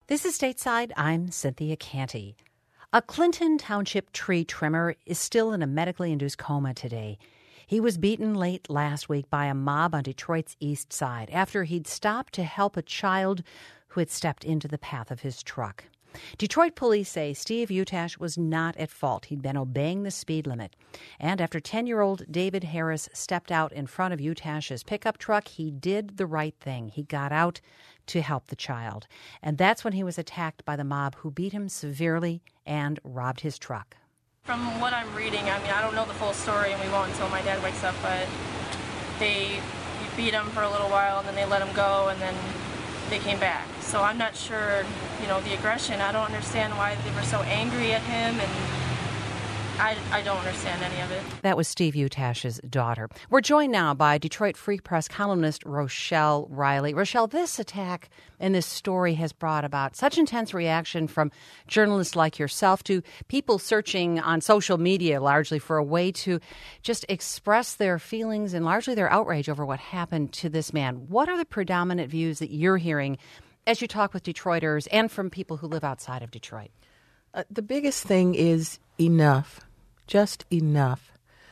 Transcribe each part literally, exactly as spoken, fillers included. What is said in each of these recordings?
This is Stateside. I'm Cynthia Canty. A Clinton Township tree trimmer is still in a medically induced coma today. He was beaten late last week by a mob on Detroit's east side after he'd stopped to help a child who had stepped into the path of his truck. Detroit police say Steve Utash was not at fault. He'd been obeying the speed limit. And after ten-year-old David Harris stepped out in front of Utash's pickup truck, he did the right thing. He got out to help the child. And that's when he was attacked by the mob, who beat him severely and robbed his truck. From what I'm reading, I mean, I don't know the full story, and we won't until my dad wakes up, but they beat him for a little while, and then they let him go, and then they came back. So I'm not sure, you know, the aggression. I don't understand why they were so angry at him, and I, I don't understand any of it. That was Steve Utash's daughter. We're joined now by Detroit Free Press columnist Rochelle Riley. Rochelle, this attack and this story has brought about such intense reaction from journalists like yourself to people searching on social media largely for a way to just express their feelings and largely their outrage over what happened to this man. What are the predominant views that you're hearing as you talk with Detroiters and from people who live outside of Detroit? Uh, the biggest thing is enough. Just enough.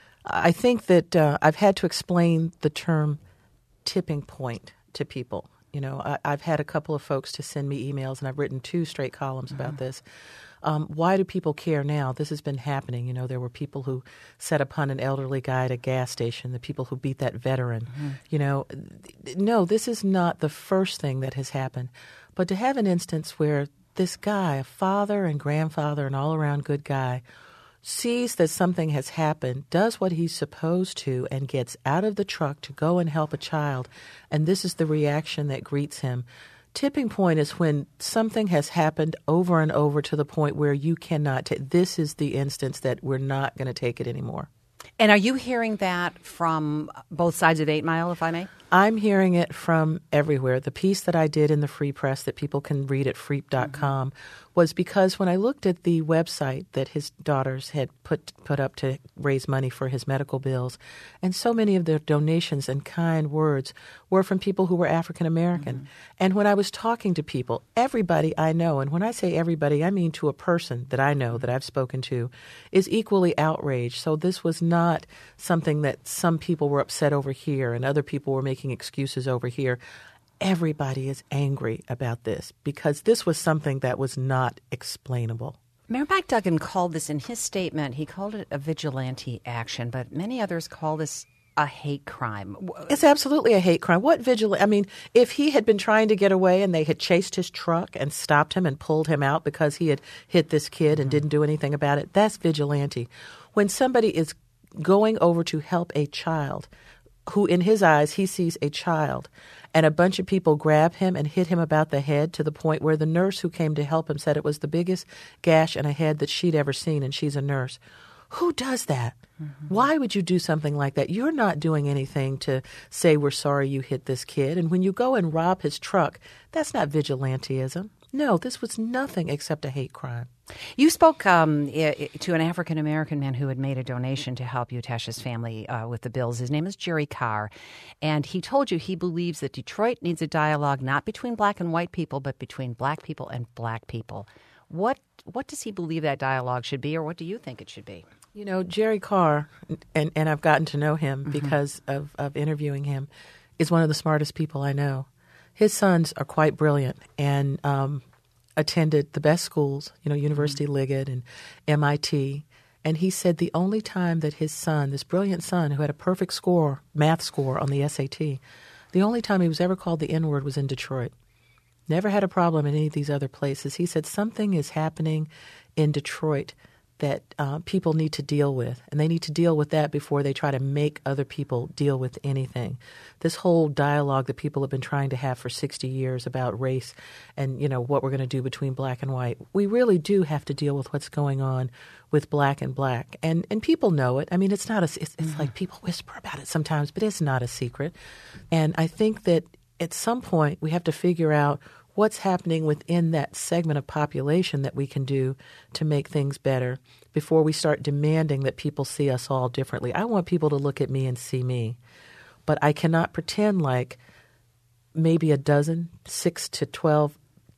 I think that uh, I've had to explain the term tipping point to people. You know, I, I've had a couple of folks to send me emails, and I've written two straight columns mm-hmm. about this. Um, why do people care now? This has been happening. You know, there were people who set upon an elderly guy at a gas station, the people who beat that veteran. Mm-hmm. You know, no, this is not the first thing that has happened. But to have an instance where this guy, a father and grandfather and all-around good guy, sees that something has happened, does what he's supposed to, and gets out of the truck to go and help a child, and this is the reaction that greets him. Tipping point is when something has happened over and over to the point where you cannot take. This is the instance that we're not going to take it anymore. And are you hearing that from both sides of Eight Mile, if I may? I'm hearing it from everywhere. The piece that I did in the Free Press that people can read at freep dot com mm-hmm. was because when I looked at the website that his daughters had put put up to raise money for his medical bills, and so many of their donations and kind words were from people who were African American. Mm-hmm. And when I was talking to people, everybody I know, and when I say everybody, I mean to a person that I know that I've spoken to, is equally outraged. So this was not something that some people were upset over here and other people were making excuses over here. Everybody is angry about this because this was something that was not explainable. Mayor Mike Duggan called this in his statement. He called it a vigilante action, but many others call this a hate crime. It's absolutely a hate crime. What vigilante? I mean, if he had been trying to get away and they had chased his truck and stopped him and pulled him out because he had hit this kid and mm-hmm. didn't do anything about it, that's vigilante. When somebody is going over to help a child, who in his eyes he sees a child, and a bunch of people grab him and hit him about the head to the point where the nurse who came to help him said it was the biggest gash in a head that she'd ever seen, and she's a nurse. Who does that? Mm-hmm. Why would you do something like that? You're not doing anything to say we're sorry you hit this kid. And when you go and rob his truck, that's not vigilantism. No, this was nothing except a hate crime. You spoke um, to an African-American man who had made a donation to help Utash's family uh, with the bills. His name is Jerry Carr, and he told you he believes that Detroit needs a dialogue not between black and white people, but between black people and black people. What what does he believe that dialogue should be, or what do you think it should be? You know, Jerry Carr, and, and I've gotten to know him mm-hmm. because of, of interviewing him, is one of the smartest people I know. His sons are quite brilliant and um, attended the best schools, you know, University mm-hmm. Liggett and M I T. And he said the only time that his son, this brilliant son who had a perfect score, math score on the S A T, the only time he was ever called the N-word was in Detroit. Never had a problem in any of these other places. He said something is happening in Detroit that uh, people need to deal with, and they need to deal with that before they try to make other people deal with anything. This whole dialogue that people have been trying to have for sixty years about race and, you know, what we're going to do between black and white, we really do have to deal with what's going on with black and black. And and people know it. I mean, it's not a, it's, it's mm-hmm. like people whisper about it sometimes, but it's not a secret. And I think that at some point we have to figure out what's happening within that segment of population that we can do to make things better before we start demanding that people see us all differently. I want people to look at me and see me, but I cannot pretend like maybe a dozen, six to twelve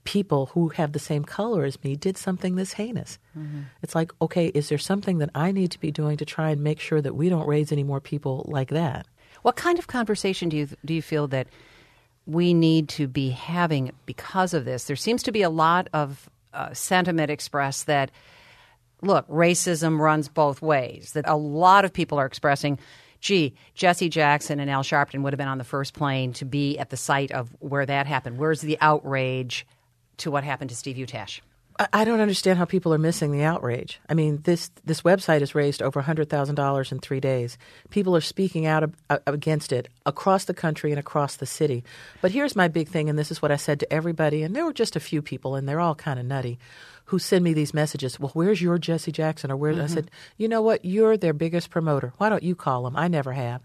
people who have the same color as me did something this heinous. Mm-hmm. It's like, okay, is there something that I need to be doing to try and make sure that we don't raise any more people like that? What kind of conversation do you do you feel that we need to be having because of this? There seems to be a lot of uh, sentiment expressed that, look, racism runs both ways, that a lot of people are expressing, gee, Jesse Jackson and Al Sharpton would have been on the first plane to be at the site of where that happened. Where's the outrage to what happened to Steve Utash? I don't understand how people are missing the outrage. I mean, this this website has raised over one hundred thousand dollars in three days. People are speaking out ab- against it across the country and across the city. But here's my big thing, and this is what I said to everybody, and there were just a few people, and they're all kind of nutty, who send me these messages. Well, where's your Jesse Jackson? Or where? Mm-hmm. I said, you know what? You're their biggest promoter. Why don't you call them? I never have.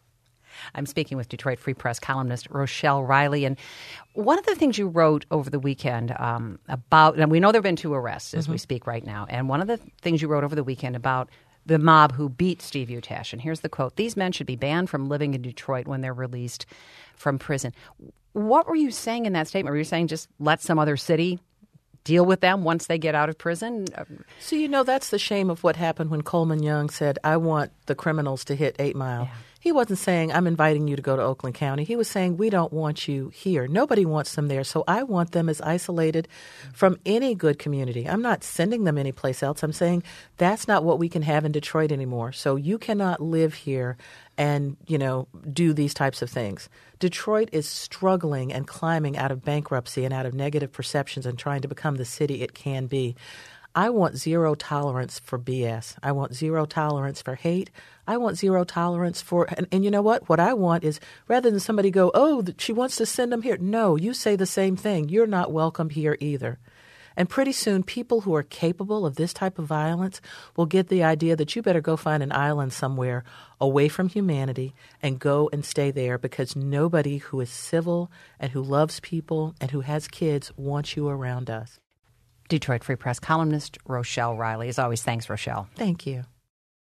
I'm speaking with Detroit Free Press columnist Rochelle Riley. And one of the things you wrote over the weekend um, about, and we know there have been two arrests as mm-hmm. we speak right now, and one of the things you wrote over the weekend about the mob who beat Steve Utash. And here's the quote: "These men should be banned from living in Detroit when they're released from prison." What were you saying in that statement? Were you saying just let some other city deal with them once they get out of prison? So, you know, that's the shame of what happened when Coleman Young said, I want the criminals to hit Eight Mile. Yeah. He wasn't saying, I'm inviting you to go to Oakland County. He was saying, we don't want you here. Nobody wants them there. So I want them as isolated from any good community. I'm not sending them anyplace else. I'm saying that's not what we can have in Detroit anymore. So you cannot live here and, you know, do these types of things. Detroit is struggling and climbing out of bankruptcy and out of negative perceptions and trying to become the city it can be. I want zero tolerance for B S. I want zero tolerance for hate. I want zero tolerance for, and, and you know what? What I want is rather than somebody go, oh, she wants to send them here. No, you say the same thing. You're not welcome here either. And pretty soon, people who are capable of this type of violence will get the idea that you better go find an island somewhere away from humanity and go and stay there, because nobody who is civil and who loves people and who has kids wants you around us. Detroit Free Press columnist Rochelle Riley. As always, thanks, Rochelle. Thank you.